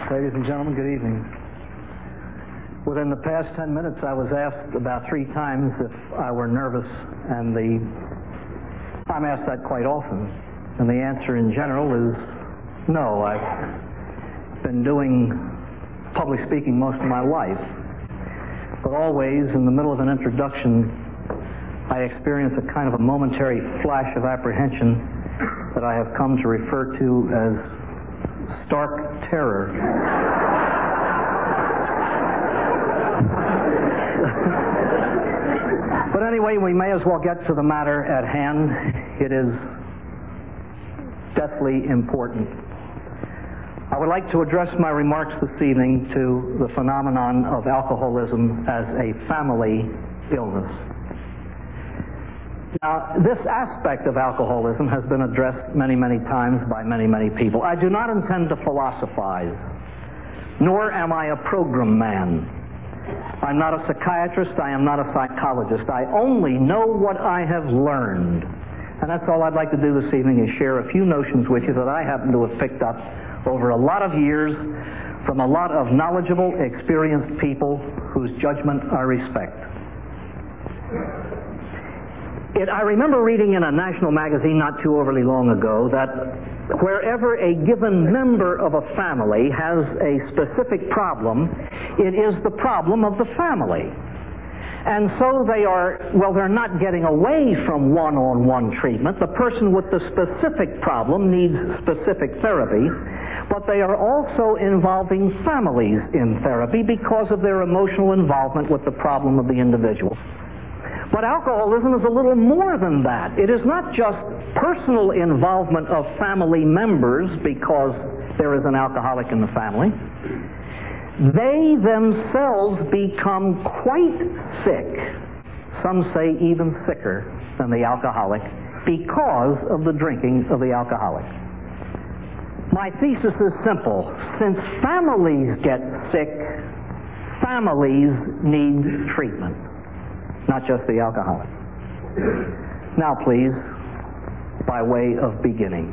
Ladies and gentlemen, good evening. Within the past 10 minutes, I was asked about 3 times if I were nervous, and I'm asked that quite often, and the answer in general is no. I've been doing public speaking most of my life, but always in the middle of an introduction, I experience a kind of a momentary flash of apprehension that I have come to refer to as stark terror. But anyway, we may as well get to the matter at hand. It is deathly important. I would like to address my remarks this evening to the phenomenon of alcoholism as a family illness. Now, this aspect of alcoholism has been addressed many, many times by many, many people. I do not intend to philosophize, nor am I a program man. I'm not a psychiatrist, I am not a psychologist. I only know what I have learned. And that's all I'd like to do this evening, is share a few notions with you that I happen to have picked up over a lot of years from a lot of knowledgeable, experienced people whose judgment I respect. I remember reading in a national magazine not too overly long ago that wherever a given member of a family has a specific problem, it is the problem of the family. And so they're not getting away from one-on-one treatment. The person with the specific problem needs specific therapy, but they are also involving families in therapy because of their emotional involvement with the problem of the individual. But alcoholism is a little more than that. It is not just personal involvement of family members because there is an alcoholic in the family. They themselves become quite sick, some say even sicker than the alcoholic, because of the drinking of the alcoholic. My thesis is simple. Since families get sick, families need treatment, not just the alcoholic. Now, please, by way of beginning.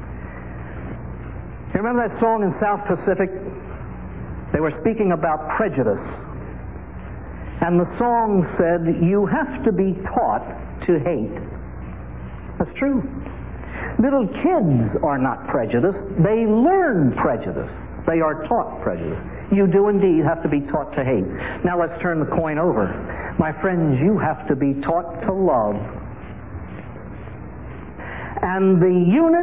You remember that song in South Pacific? They were speaking about prejudice. And the song said, "You have to be taught to hate." That's true. Little kids are not prejudiced. They learn prejudice. They are taught prejudice. You do indeed have to be taught to hate. Now let's turn the coin over. My friends, you have to be taught to love. And the unit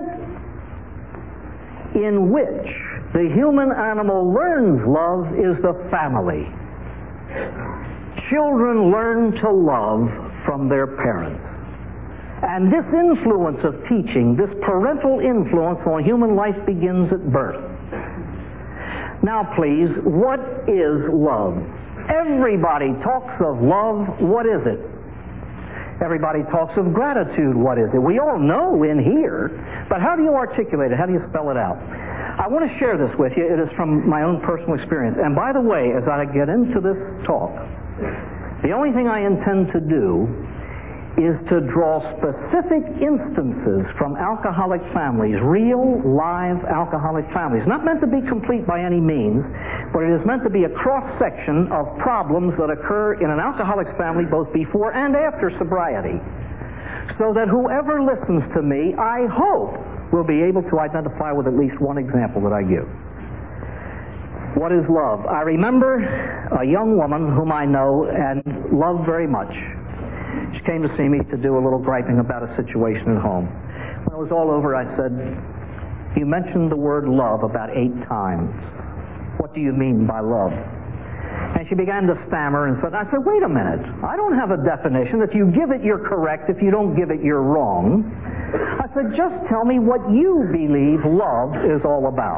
in which the human animal learns love is the family. Children learn to love from their parents. And this influence of teaching, this parental influence on human life, begins at birth. Now, please, what is love? Everybody talks of love. What is it? Everybody talks of gratitude. What is it? We all know in here, but how do you articulate it? How do you spell it out? I want to share this with you. It is from my own personal experience. And by the way, as I get into this talk, the only thing I intend to do is to draw specific instances from alcoholic families, real, live alcoholic families. Not meant to be complete by any means, but it is meant to be a cross-section of problems that occur in an alcoholic's family both before and after sobriety, so that whoever listens to me, I hope, will be able to identify with at least one example that I give. What is love? I remember a young woman whom I know and love very much. She came to see me to do a little griping about a situation at home. When it was all over, I said, "You mentioned the word love about 8 times. What do you mean by love?" And she began to stammer and said, I said, "Wait a minute. I don't have a definition. If you give it, you're correct. If you don't give it, you're wrong." I said, "Just tell me what you believe love is all about."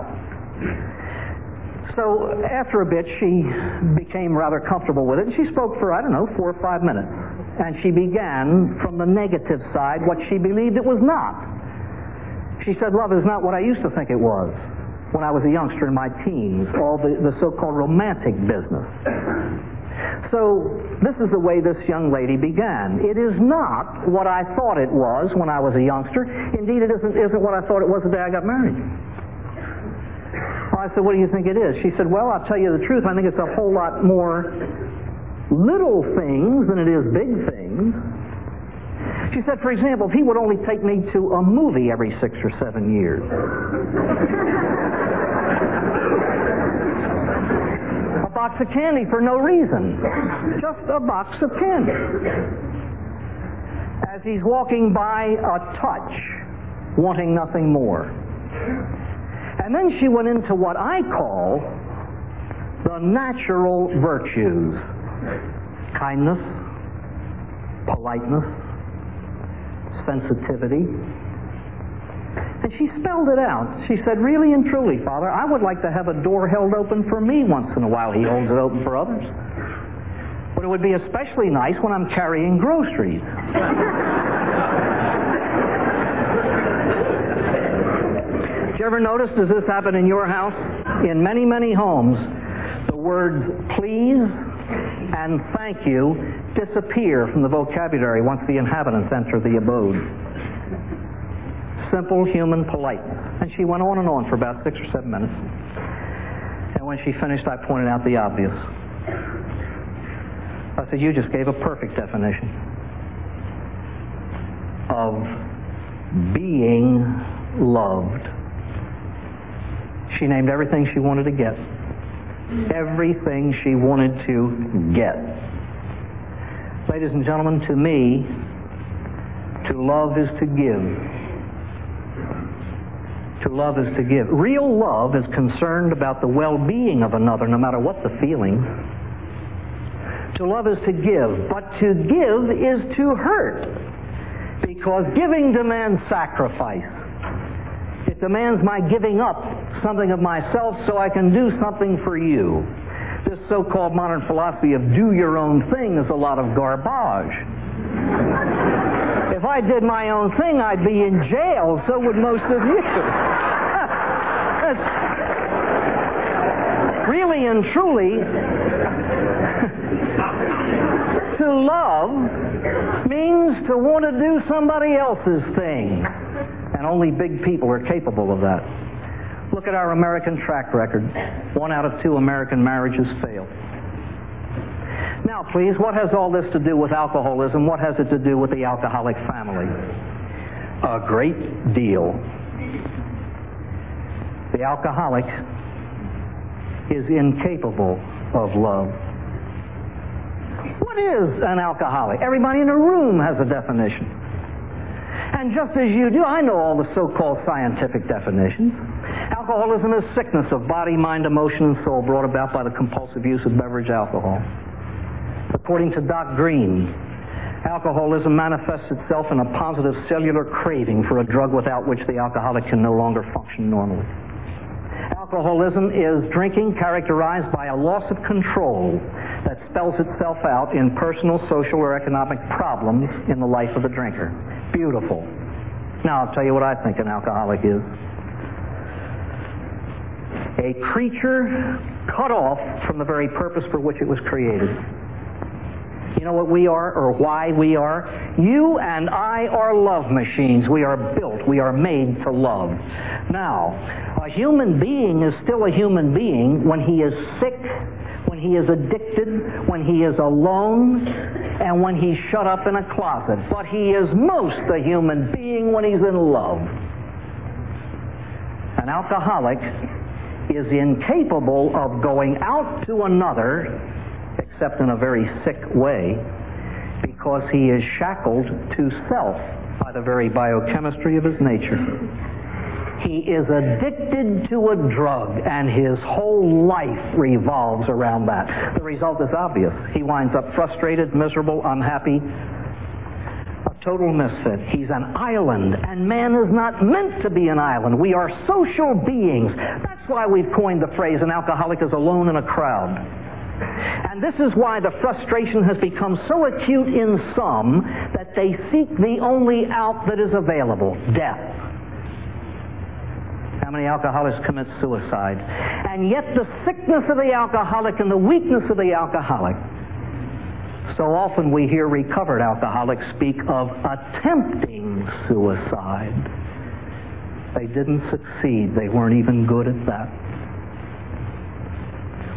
So after a bit, she became rather comfortable with it, and she spoke for, 4 or 5 minutes. And she began from the negative side what she believed it was not. She said, "Love is not what I used to think it was when I was a youngster in my teens, all the so-called romantic business." So this is the way this young lady began. "It is not what I thought it was when I was a youngster. Indeed, it isn't what I thought it was the day I got married." I I said, what do you think it is? She said, well, I'll tell you the truth. I think it's a whole lot more little things than it is big things. She said, for example, if he would only take me to a movie every 6 or 7 years. A box of candy for no reason. Just a box of candy. As he's walking by, a touch, wanting nothing more. And then she went into what I call the natural virtues. Kindness, politeness, sensitivity. And she spelled it out. She said, really and truly, Father, I would like to have a door held open for me once in a while. He holds it open for others. But it would be especially nice when I'm carrying groceries. Did you ever notice, does this happen in your house? In many, many homes, the words please and thank you disappear from the vocabulary once the inhabitants enter the abode. Simple human politeness. And she went on and on for about 6 or 7 minutes. And when she finished, I pointed out the obvious. I said, you just gave a perfect definition of being loved. She named everything she wanted to get. Everything she wanted to get. Ladies and gentlemen, to me, to love is to give. To love is to give. Real love is concerned about the well-being of another, no matter what the feeling. To love is to give, but to give is to hurt, because giving demands sacrifice. It demands my giving up something of myself so I can do something for you. This so-called modern philosophy of do your own thing is a lot of garbage. If I did my own thing, I'd be in jail, so would most of you. Really and truly, to love means to want to do somebody else's thing. And only big people are capable of that. Look at our American track record. 1 out of 2 American marriages fail. Now, please, what has all this to do with alcoholism? What has it to do with the alcoholic family? A great deal. The alcoholic is incapable of love. What is an alcoholic? Everybody in the room has a definition. And just as you do, I know all the so-called scientific definitions. Alcoholism is sickness of body, mind, emotion, and soul brought about by the compulsive use of beverage alcohol. According to Doc Green, alcoholism manifests itself in a positive cellular craving for a drug without which the alcoholic can no longer function normally. Alcoholism is drinking characterized by a loss of control that spells itself out in personal, social, or economic problems in the life of the drinker. Beautiful. Now, I'll tell you what I think an alcoholic is. A creature cut off from the very purpose for which it was created. You know what we are, or why we are? You and I are love machines. We are built. We are made to love. Now, a human being is still a human being when he is sick, when he is addicted, when he is alone, and when he's shut up in a closet. But he is most a human being when he's in love. An alcoholic is incapable of going out to another, except in a very sick way, because he is shackled to self by the very biochemistry of his nature. He is addicted to a drug, and his whole life revolves around that. The result is obvious. He winds up frustrated, miserable, unhappy, a total misfit. He's an island, and man is not meant to be an island. We are social beings. That's why we've coined the phrase, an alcoholic is alone in a crowd. And this is why the frustration has become so acute in some that they seek the only out that is available, death. How many alcoholics commit suicide? And yet the sickness of the alcoholic and the weakness of the alcoholic. So often we hear recovered alcoholics speak of attempting suicide. They didn't succeed. They weren't even good at that.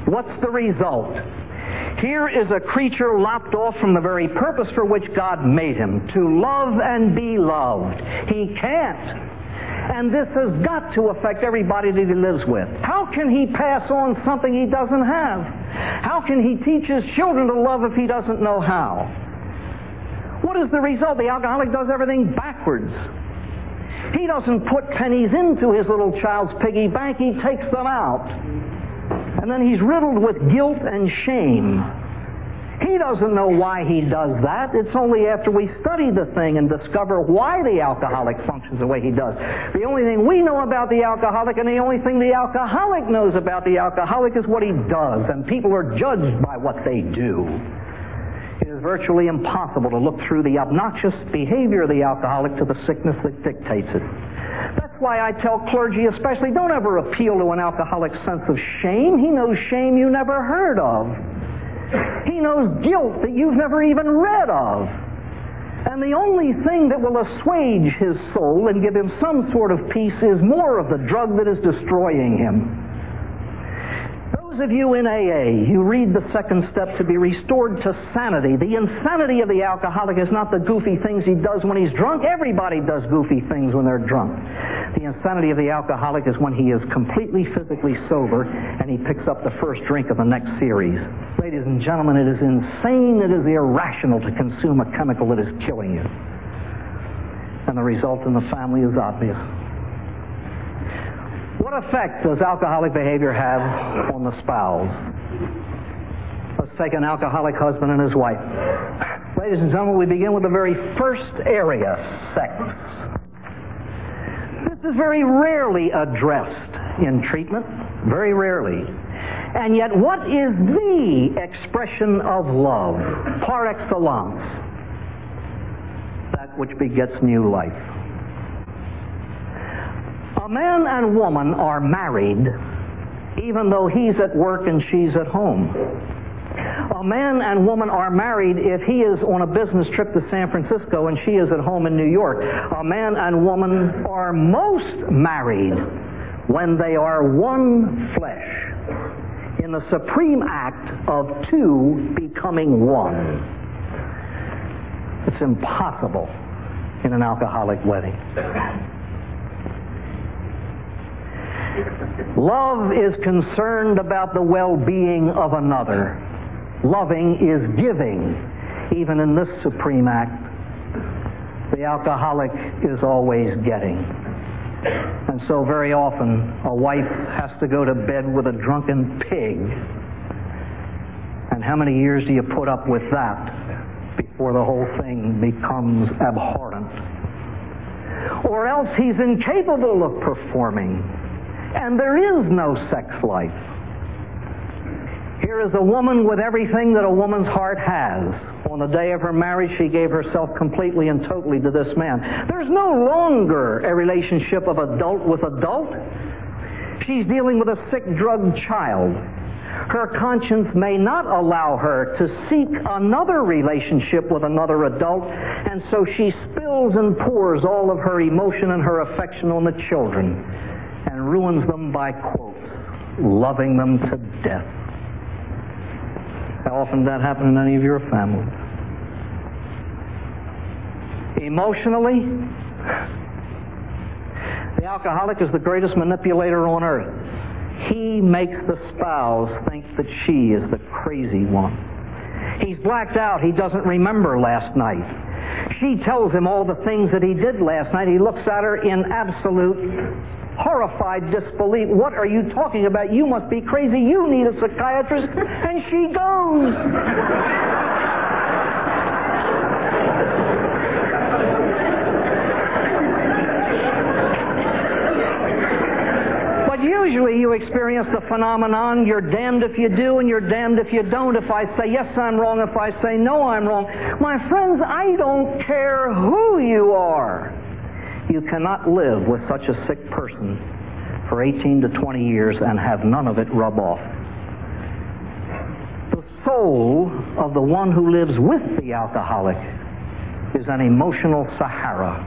What's the result? Here is a creature lopped off from the very purpose for which God made him, to love and be loved. He can't. And this has got to affect everybody that he lives with. How can he pass on something he doesn't have? How can he teach his children to love if he doesn't know how? What is the result? The alcoholic does everything backwards. He doesn't put pennies into his little child's piggy bank, he takes them out. And then he's riddled with guilt and shame. He doesn't know why he does that. It's only after we study the thing and discover why the alcoholic functions the way he does. The only thing we know about the alcoholic and the only thing the alcoholic knows about the alcoholic is what he does, and people are judged by what they do. It is virtually impossible to look through the obnoxious behavior of the alcoholic to the sickness that dictates it. That's why I tell clergy especially, don't ever appeal to an alcoholic's sense of shame. He knows shame you never heard of. He knows guilt that you've never even read of. And the only thing that will assuage his soul and give him some sort of peace is more of the drug that is destroying him. Those of you in AA, you read the second step to be restored to sanity. The insanity of the alcoholic is not the goofy things he does when he's drunk. Everybody does goofy things when they're drunk. The insanity of the alcoholic is when he is completely physically sober and he picks up the first drink of the next series. Ladies and gentlemen, it is insane, it is irrational to consume a chemical that is killing you. And the result in the family is obvious. What effect does alcoholic behavior have on the spouse? Let's take an alcoholic husband and his wife. Ladies and gentlemen, we begin with the very first area, sex. This is very rarely addressed in treatment, very rarely. And yet, what is the expression of love, par excellence? That which begets new life. A man and woman are married even though he's at work and she's at home. A man and woman are married if he is on a business trip to San Francisco and she is at home in New York. A man and woman are most married when they are one flesh, in the supreme act of two becoming one. It's impossible in an alcoholic wedding. Love is concerned about the well-being of another. Loving is giving. Even in this supreme act, the alcoholic is always getting. And so very often, a wife has to go to bed with a drunken pig. And how many years do you put up with that before the whole thing becomes abhorrent? Or else he's incapable of performing. And there is no sex life. Here is a woman with everything that a woman's heart has. On the day of her marriage, she gave herself completely and totally to this man. There's no longer a relationship of adult with adult. She's dealing with a sick, drugged child. Her conscience may not allow her to seek another relationship with another adult, and so she spills and pours all of her emotion and her affection on the children, and ruins them by, quote, loving them to death. How often did that happen in any of your families? Emotionally, the alcoholic is the greatest manipulator on earth. He makes the spouse think that she is the crazy one. He's blacked out. He doesn't remember last night. She tells him all the things that he did last night. He looks at her in absolute horrified disbelief. What are you talking about? You must be crazy. You need a psychiatrist. And she goes. But usually you experience the phenomenon, you're damned if you do and you're damned if you don't. If I say yes, I'm wrong. If I say no, I'm wrong. My friends, I don't care who you are. You cannot live with such a sick person for 18 to 20 years and have none of it rub off. The soul of the one who lives with the alcoholic is an emotional Sahara.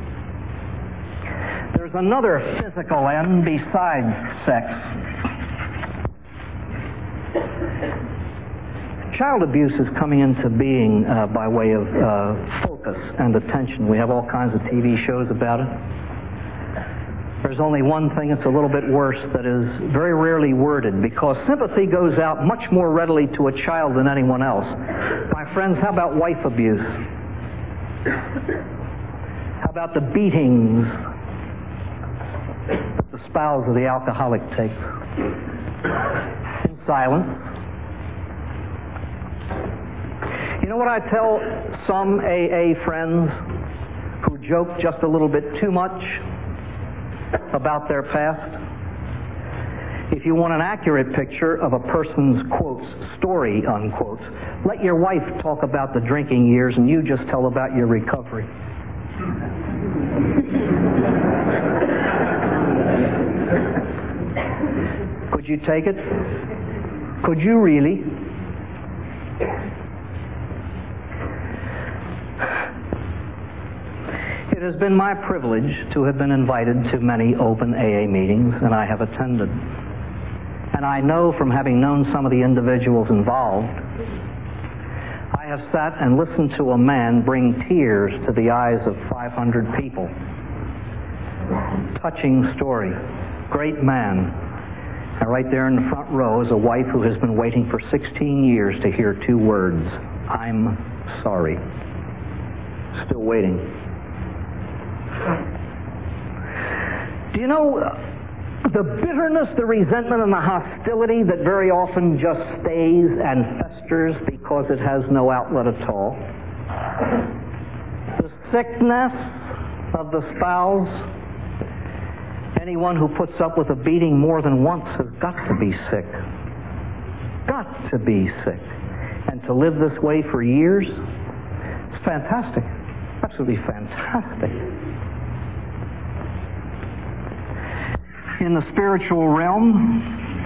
There's another physical end besides sex. Child abuse is coming into being by way of focus and attention. We have all kinds of TV shows about it. There's only one thing that's a little bit worse that is very rarely worded, because sympathy goes out much more readily to a child than anyone else. My friends, how about wife abuse? How about the beatings that the spouse of the alcoholic takes? In silence. You know what I tell some AA friends who joke just a little bit too much about their past? If you want an accurate picture of a person's, quotes, story, unquote, let your wife talk about the drinking years and you just tell about your recovery. Could you take it? Could you really? It has been my privilege to have been invited to many open AA meetings, and I have attended. And I know from having known some of the individuals involved, I have sat and listened to a man bring tears to the eyes of 500 people. Touching story. Great man. And right there in the front row is a wife who has been waiting for 16 years to hear two words: I'm sorry. Still waiting. Do you know the bitterness, the resentment, and the hostility that very often just stays and festers because it has no outlet at all? The sickness of the spouse. Anyone who puts up with a beating more than once has got to be sick. Got to be sick. And to live this way for years, it's fantastic. Absolutely fantastic. In the spiritual realm,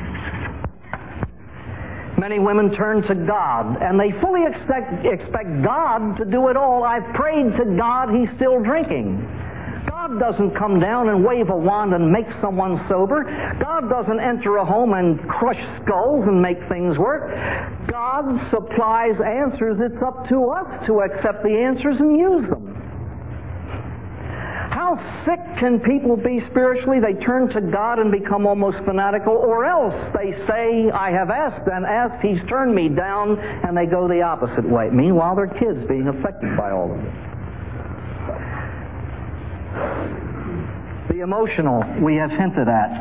many women turn to God, and they fully expect God to do it all. I've prayed to God, He's still drinking. God doesn't come down and wave a wand and make someone sober. God doesn't enter a home and crush skulls and make things work. God supplies answers. It's up to us to accept the answers and use them. How sick can people be spiritually? They turn to God and become almost fanatical, or else they say, I have asked and asked, He's turned me down, and they go the opposite way. Meanwhile, their kids being affected by all of it. The emotional we have hinted at.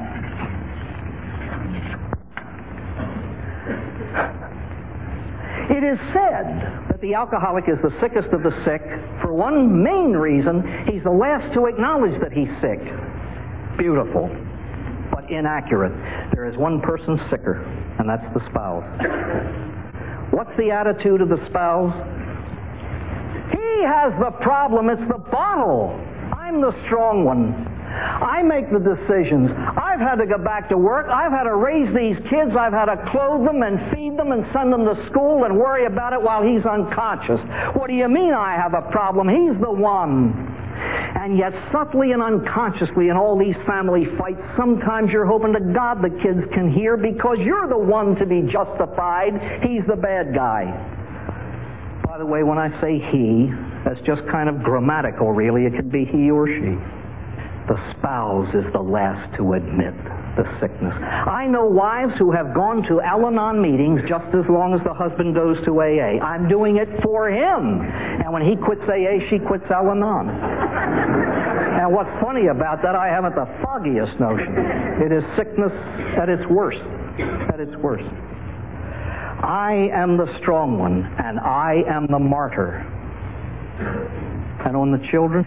It is said that the alcoholic is the sickest of the sick for one main reason: he's the last to acknowledge that he's sick. Beautiful, but inaccurate. There is one person sicker, and that's the spouse. What's the attitude of the spouse? He has the problem. It's the bottle. I'm the strong one. I make the decisions. I've had to go back to work. I've had to raise these kids. I've had to clothe them and feed them and send them to school and worry about it while he's unconscious. What do you mean I have a problem? He's the one. And yet subtly and unconsciously in all these family fights, sometimes you're hoping to God the kids can hear, because you're the one to be justified. He's the bad guy. By the way, when I say he, that's just kind of grammatical, really. It could be he or she. The spouse is the last to admit the sickness. I know wives who have gone to Al-Anon meetings just as long as the husband goes to AA. I'm doing it for him. And when he quits AA, she quits Al-Anon. And what's funny about that, I haven't the foggiest notion. It is sickness at its worst. At its worst. I am the strong one, and I am the martyr. And on the children,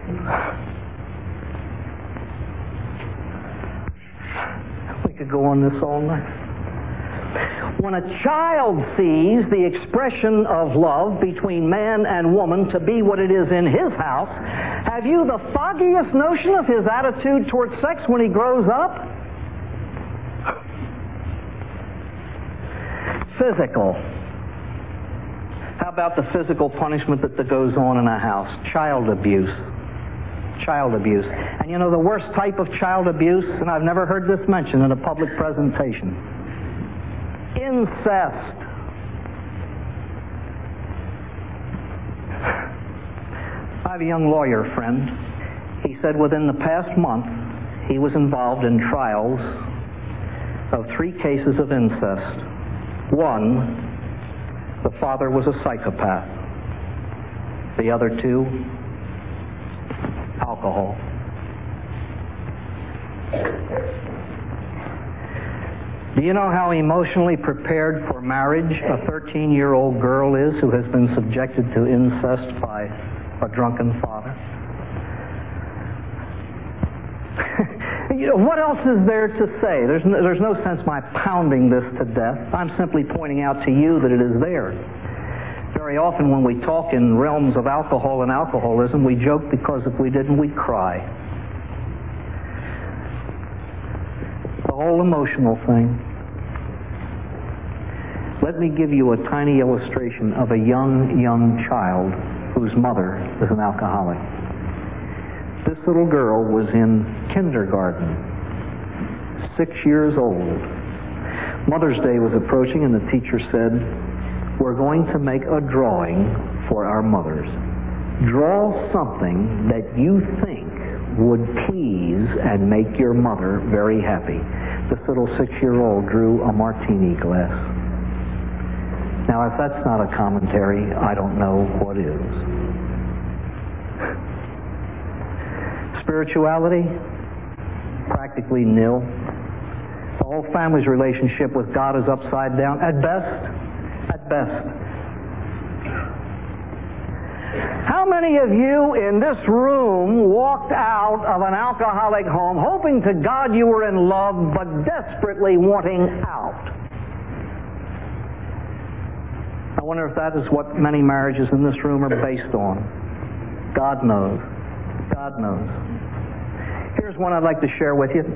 we could go on this all night. When a child sees the expression of love between man and woman to be what it is in his house, have you the foggiest notion of his attitude towards sex when he grows up? Physical. How about the physical punishment that goes on in a house? Child abuse. Child abuse. And you know the worst type of child abuse, and I've never heard this mentioned in a public presentation? Incest. I have a young lawyer friend. He said within the past month he was involved in trials of 3 cases of incest. One, the father was a psychopath. The other 2, alcohol. Do you know how emotionally prepared for marriage a 13-year-old girl is who has been subjected to incest by a drunken father? What else is there to say? There's no sense my pounding this to death. I'm simply pointing out to you that it is there. Very often when we talk in realms of alcohol and alcoholism, we joke because if we didn't, we'd cry. The whole emotional thing. Let me give you a tiny illustration of a young child whose mother is an alcoholic. This little girl was in kindergarten, 6 years old. Mother's Day was approaching and the teacher said, "We're going to make a drawing for our mothers. Draw something that you think would please and make your mother very happy." This little 6-year-old drew a martini glass. Now, if that's not a commentary, I don't know what is. Spirituality? Practically nil. The whole family's relationship with God is upside down. At best. How many of you in this room walked out of an alcoholic home hoping to God you were in love but desperately wanting out? I wonder if that is what many marriages in this room are based on. God knows. God knows. Here's one I'd like to share with you.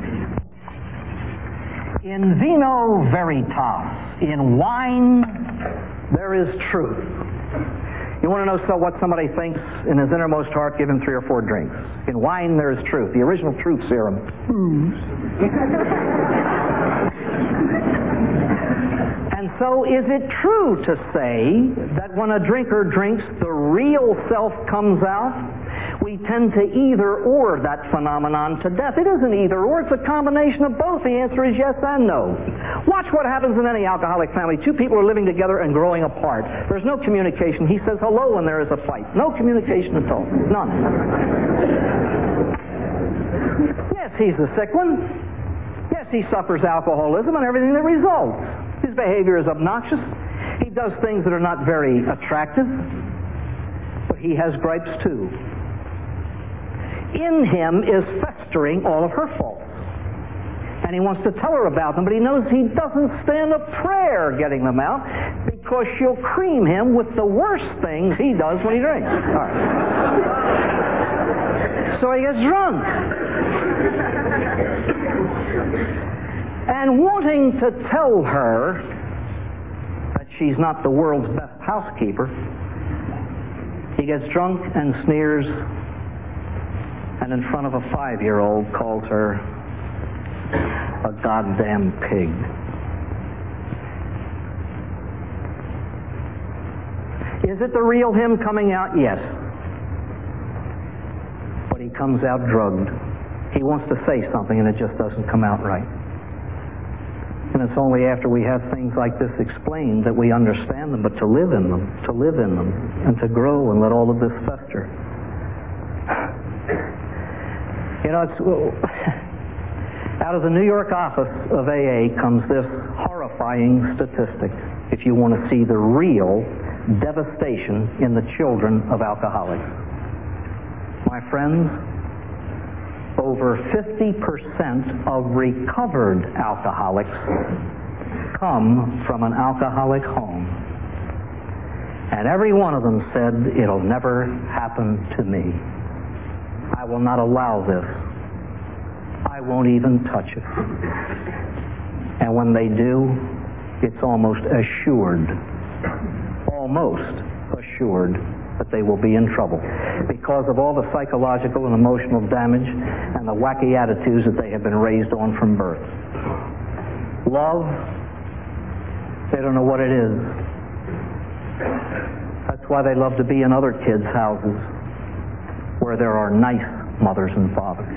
In vino veritas, in wine there is truth. You want to know what somebody thinks in his innermost heart? Give him 3 or 4 drinks. In wine there is truth. The original truth serum. And so is it true to say that when a drinker drinks, the real self comes out? We tend to either or that phenomenon to death. It isn't either or, it's a combination of both. The answer is yes and no. Watch what happens in any alcoholic family. 2 people are living together and growing apart. There's no communication. He says hello when there is a fight. No communication at all. None. Yes, he's the sick one. Yes, he suffers alcoholism and everything that results. His behavior is obnoxious. He does things that are not very attractive. But he has gripes too. In him is festering all of her faults. And he wants to tell her about them, but he knows he doesn't stand a prayer getting them out because she'll cream him with the worst things he does when he drinks. All right. So he gets drunk. And wanting to tell her that she's not the world's best housekeeper, he gets drunk and sneers, and in front of a 5-year-old calls her a goddamn pig. Is it the real him coming out? Yes. But he comes out drugged. He wants to say something and it just doesn't come out right. And it's only after we have things like this explained that we understand them, but to live in them, and to grow and let all of this fester. You know, it's out of the New York office of AA comes this horrifying statistic, if you want to see the real devastation in the children of alcoholics. My friends, over 50% of recovered alcoholics come from an alcoholic home. And every one of them said, "It'll never happen to me. I will not allow this. I won't even touch it." And when they do, it's almost assured that they will be in trouble because of all the psychological and emotional damage and the wacky attitudes that they have been raised on from birth. Love, they don't know what it is. That's why they love to be in other kids' houses where there are nice mothers and fathers.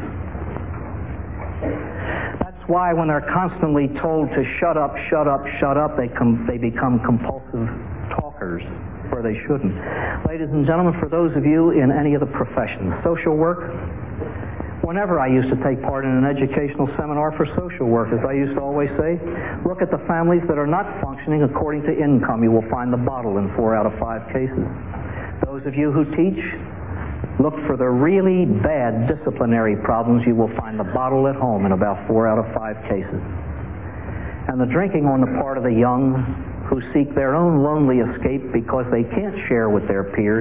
That's why when they're constantly told to shut up, shut up, shut up, they become compulsive talkers where they shouldn't. Ladies and gentlemen, for those of you in any of the professions, social work, whenever I used to take part in an educational seminar for social work, as I used to always say, look at the families that are not functioning according to income. You will find the bottle in 4 out of 5 cases. Those of you who teach, look for the really bad disciplinary problems. You will find the bottle at home in about 4 out of 5 cases. And the drinking on the part of the young who seek their own lonely escape because they can't share with their peers.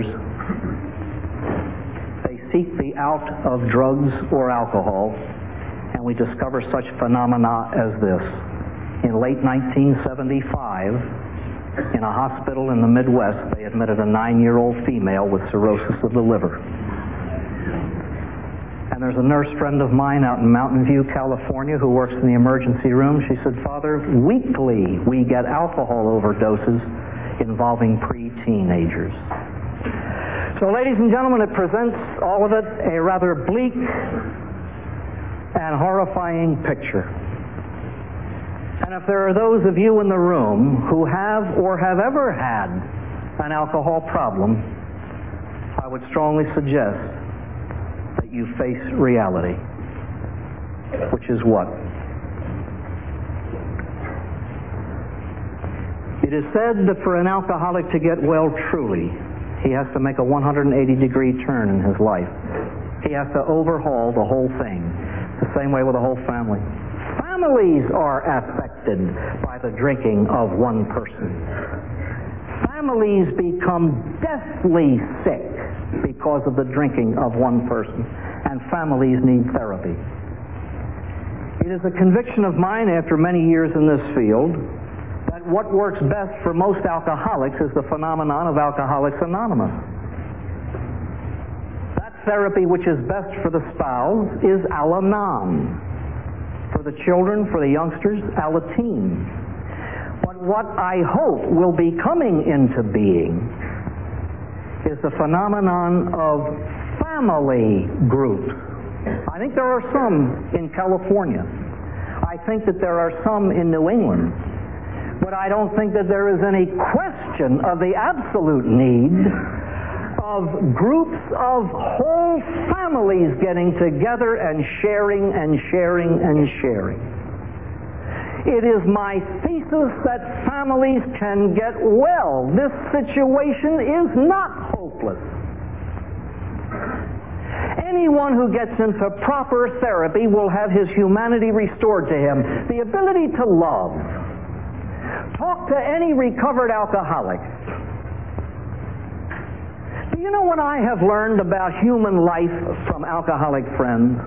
They seek the out of drugs or alcohol, and we discover such phenomena as this. In late 1975, in a hospital in the Midwest, they admitted a 9-year-old female with cirrhosis of the liver. And there's a nurse friend of mine out in Mountain View, California, who works in the emergency room. She said, "Father, weekly we get alcohol overdoses involving pre-teenagers." So, ladies and gentlemen, it presents, all of it, a rather bleak and horrifying picture. And if there are those of you in the room who have or have ever had an alcohol problem, I would strongly suggest that you face reality, which is what? It is said that for an alcoholic to get well truly, he has to make a 180-degree turn in his life. He has to overhaul the whole thing. The same way with the whole family. Families are affected by the drinking of one person. Families become deathly sick because of the drinking of one person, and families need therapy. It is a conviction of mine after many years in this field that what works best for most alcoholics is the phenomenon of Alcoholics Anonymous. That therapy which is best for the spouse is Al-Anon. For the children, for the youngsters, Alateen. But what I hope will be coming into being is the phenomenon of family groups. I think there are some in California. I think that there are some in New England. But I don't think that there is any question of the absolute need of groups of whole families getting together and sharing and sharing and sharing. It is my thesis that families can get well. This situation is not hopeless. Anyone who gets into proper therapy will have his humanity restored to him. The ability to love. Talk to any recovered alcoholic. Do you know what I have learned about human life from alcoholic friends?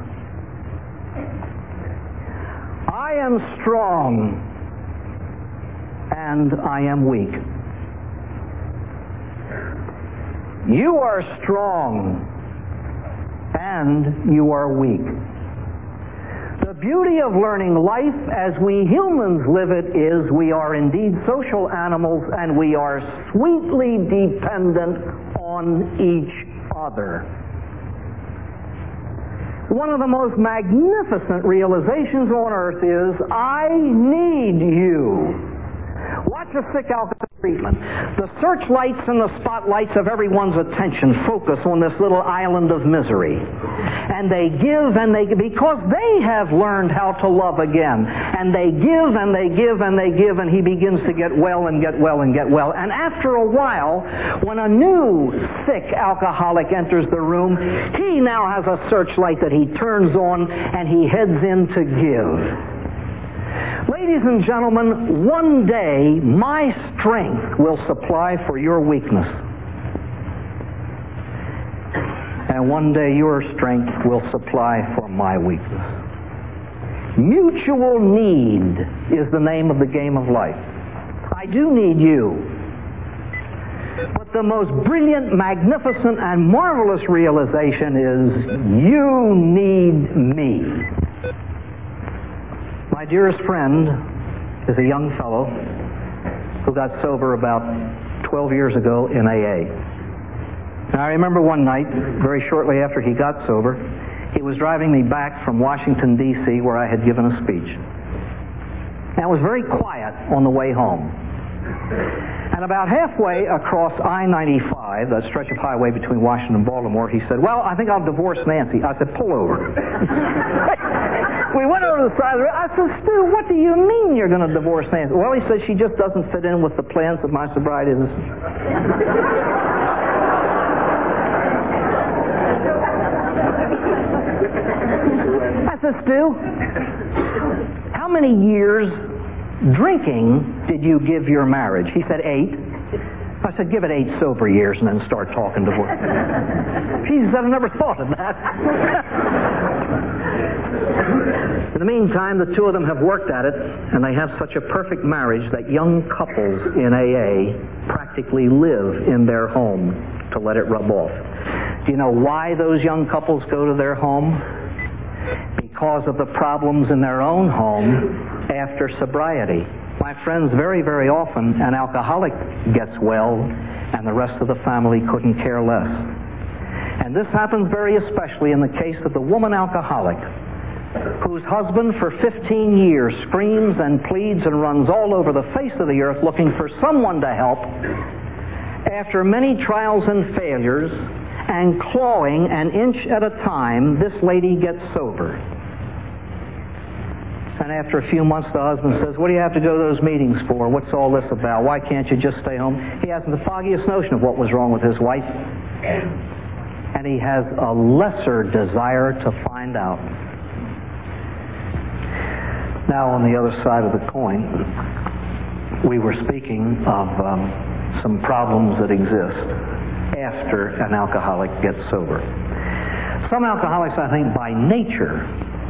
I am strong and I am weak. You are strong and you are weak. The beauty of learning life as we humans live it is we are indeed social animals and we are sweetly dependent on each other. One of the most magnificent realizations on earth is, I need you. Watch a sick alcoholic treatment. The searchlights and the spotlights of everyone's attention focus on this little island of misery. And they give and they give because they have learned how to love again. And they give and they give and they give, and he begins to get well and get well and get well. And after a while, when a new sick alcoholic enters the room, he now has a searchlight that he turns on and he heads in to give. Ladies and gentlemen, one day my strength will supply for your weakness. And one day your strength will supply for my weakness. Mutual need is the name of the game of life. I do need you. But the most brilliant, magnificent, and marvelous realization is you need me. My dearest friend is a young fellow who got sober about 12 years ago in AA. Now, I remember one night, very shortly after he got sober, he was driving me back from Washington, D.C., where I had given a speech. And it was very quiet on the way home. And about halfway across I-95, that stretch of highway between Washington and Baltimore, he said, "Well, I think I'll divorce Nancy." I said, "Pull over." We went over to the side of the road. I said, "Stu, what do you mean you're going to divorce Nancy?" "Well," he said, "she just doesn't fit in with the plans of my sobriety." I said, "Stu, how many years drinking did you give your marriage?" He said, 8. I said, "Give it 8 sober years and then start talking divorce." He said, "I never thought of that." In the meantime, the two of them have worked at it, and they have such a perfect marriage that young couples in AA practically live in their home to let it rub off. Do you know why those young couples go to their home? Because of the problems in their own home after sobriety. My friends, very, very often an alcoholic gets well and the rest of the family couldn't care less. And this happens very especially in the case of the woman alcoholic whose husband for 15 years screams and pleads and runs all over the face of the earth looking for someone to help. After many trials and failures and clawing an inch at a time, this lady gets sober. And after a few months, the husband says, "What do you have to go to those meetings for? What's all this about? Why can't you just stay home?" He hasn't the foggiest notion of what was wrong with his wife. And he has a lesser desire to find out. Now, on the other side of the coin, we were speaking of some problems that exist after an alcoholic gets sober. Some alcoholics, I think, by nature,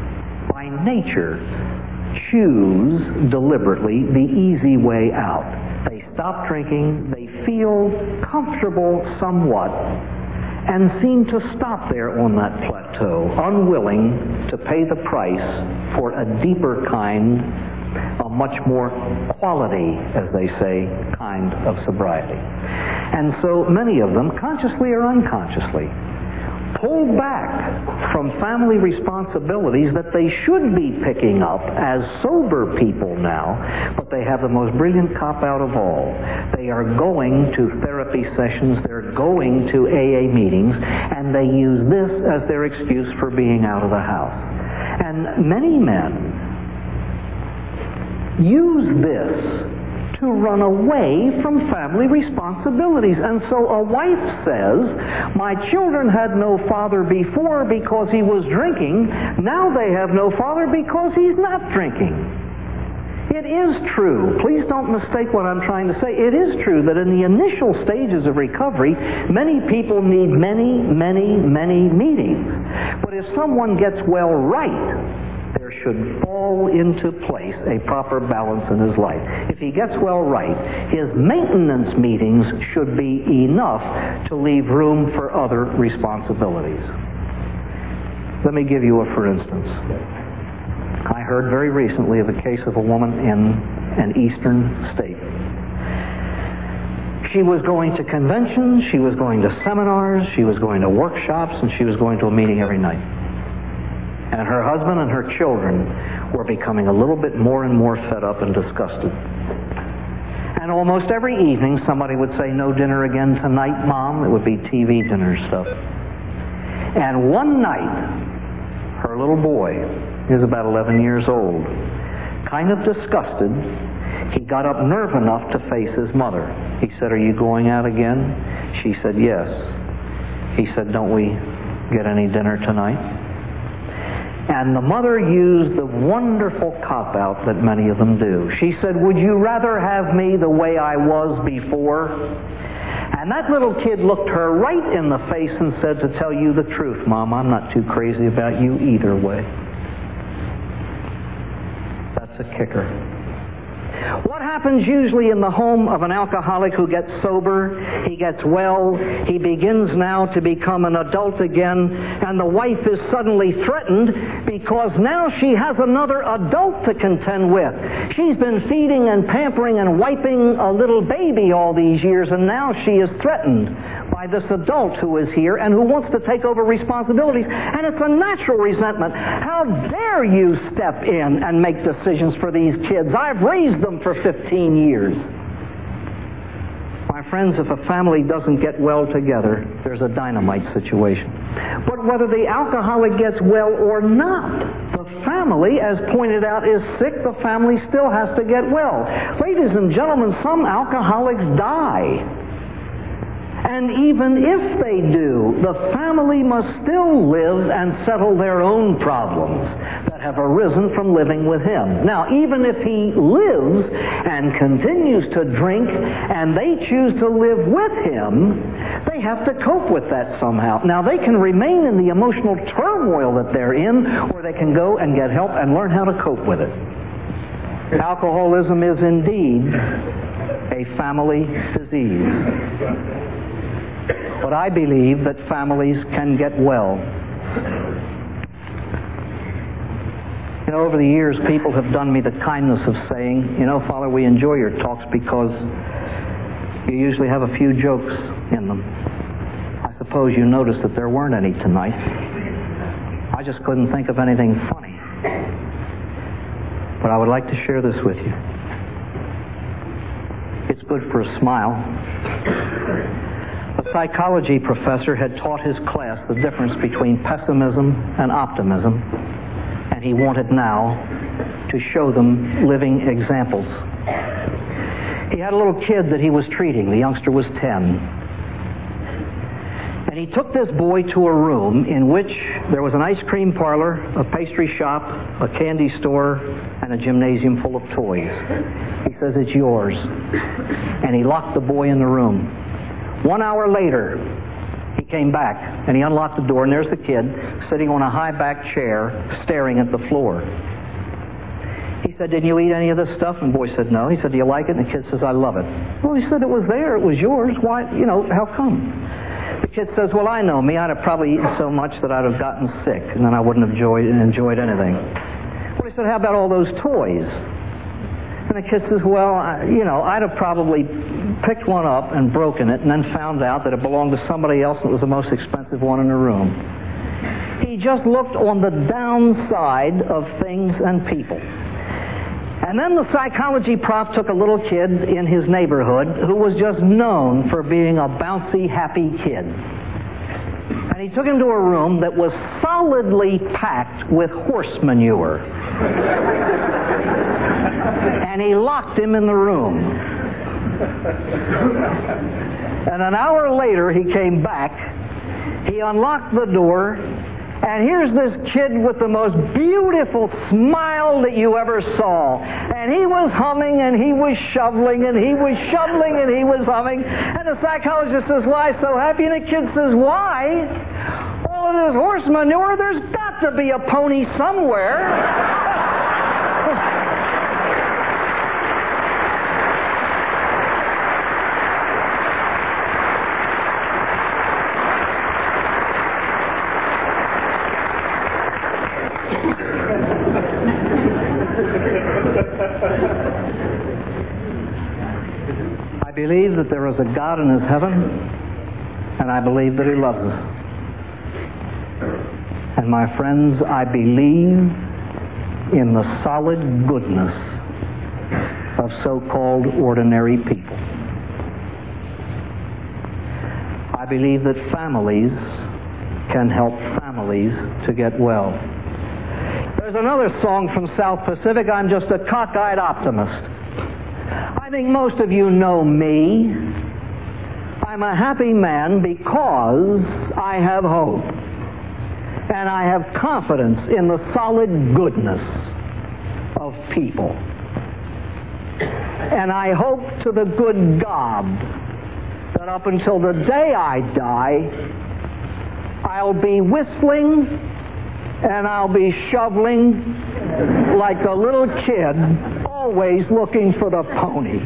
choose deliberately the easy way out. They stop drinking, they feel comfortable somewhat, and seem to stop there on that plateau, unwilling to pay the price for a deeper kind, a much more quality, as they say, kind of sobriety. And so many of them, consciously or unconsciously, pull back from family responsibilities that they should be picking up as sober people now, but they have the most brilliant cop-out of all. They are going to therapy sessions, they're going to AA meetings, and they use this as their excuse for being out of the house. And many men use this to run away from family responsibilities. And so a wife says, "My children had no father before because he was drinking. Now they have no father because he's not drinking." It is true. Please don't mistake what I'm trying to say. It is true that in the initial stages of recovery, many people need many, many, many meetings. But if someone gets well right, there should fall into place a proper balance in his life. If he gets well right, his maintenance meetings should be enough to leave room for other responsibilities. Let me give you a for instance. I heard very recently of a case of a woman in an eastern state. She was going to conventions, she was going to seminars, she was going to workshops, and she was going to a meeting every night. And her husband and her children were becoming a little bit more and more fed up and disgusted. And almost every evening somebody would say, "No dinner again tonight, Mom." It would be TV dinner stuff. And one night, her little boy, he was about 11 years old, kind of disgusted, he got up nerve enough to face his mother. He said, "Are you going out again?" She said, "Yes." He said, "Don't we get any dinner tonight?" And the mother used the wonderful cop-out that many of them do. She said, "Would you rather have me the way I was before?" And that little kid looked her right in the face and said, "To tell you the truth, Mom, I'm not too crazy about you either way." That's a kicker. What happens usually in the home of an alcoholic who gets sober? He gets well, he begins now to become an adult again, and the wife is suddenly threatened because now she has another adult to contend with. She's been feeding and pampering and wiping a little baby all these years, and now she is threatened by this adult who is here and who wants to take over responsibilities. And it's a natural resentment. How dare you step in and make decisions for these kids? I've raised them for 15 years. My friends, if a family doesn't get well together, there's a dynamite situation. But whether the alcoholic gets well or not, the family, as pointed out, is sick. The family still has to get well. Ladies and gentlemen, some alcoholics die. And even if they do, the family must still live and settle their own problems that have arisen from living with him. Now, even if he lives and continues to drink and they choose to live with him, they have to cope with that somehow. Now, they can remain in the emotional turmoil that they're in, or they can go and get help and learn how to cope with it. Alcoholism is indeed a family disease. But I believe that families can get well. You know, over the years, people have done me the kindness of saying, you know, Father, we enjoy your talks because you usually have a few jokes in them. I suppose you noticed that there weren't any tonight. I just couldn't think of anything funny. But I would like to share this with you. It's good for a smile. A psychology professor had taught his class the difference between pessimism and optimism, and he wanted now to show them living examples. He had a little kid that he was treating. The youngster was 10. And he took this boy to a room in which there was an ice cream parlor, a pastry shop, a candy store, and a gymnasium full of toys. He says, "It's yours." And he locked the boy in the room. 1 hour later, he came back, and he unlocked the door, and there's the kid sitting on a high-back chair staring at the floor. He said, "Didn't you eat any of this stuff?" And the boy said, "No." He said, "Do you like it?" And the kid says, "I love it." Well, he said, "It was there. It was yours. Why, how come?" The kid says, "Well, I know me. I'd have probably eaten so much that I'd have gotten sick, and then I wouldn't have enjoyed anything." Well, he said, "How about all those toys?" And the kid says, "Well, I'd have probably picked one up and broken it and then found out that it belonged to somebody else and it was the most expensive one in the room." He just looked on the downside of things and people. And then the psychology prof took a little kid in his neighborhood who was just known for being a bouncy, happy kid. And he took him to a room that was solidly packed with horse manure. And he locked him in the room. And an hour later, he came back. He unlocked the door, and here's this kid with the most beautiful smile that you ever saw. And he was humming, and he was shoveling, and he was shoveling, and he was humming. And the psychologist says, "Why so happy?" And the kid says, "Why? All of this horse manure, there's got to be a pony somewhere." I believe that there is a God in his heaven, and I believe that he loves us. And my friends, I believe in the solid goodness of so-called ordinary people. I believe that families can help families to get well. There's another song from South Pacific, "I'm Just a Cockeyed Optimist." I think most of you know me. I'm a happy man because I have hope. And I have confidence in the solid goodness of people. And I hope to the good God that up until the day I die, I'll be whistling and I'll be shoveling like a little kid, always looking for the pony.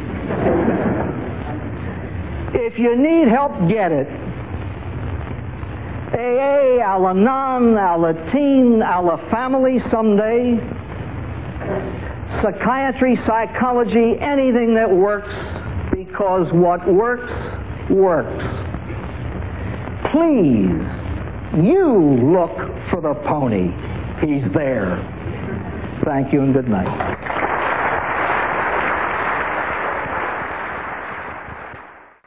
If you need help, get it. AA, Al-Anon, Al-Latin, Al-Family someday. Psychiatry, psychology, anything that works, because what works, works. please, you look for the pony. He's there. Thank you and good night.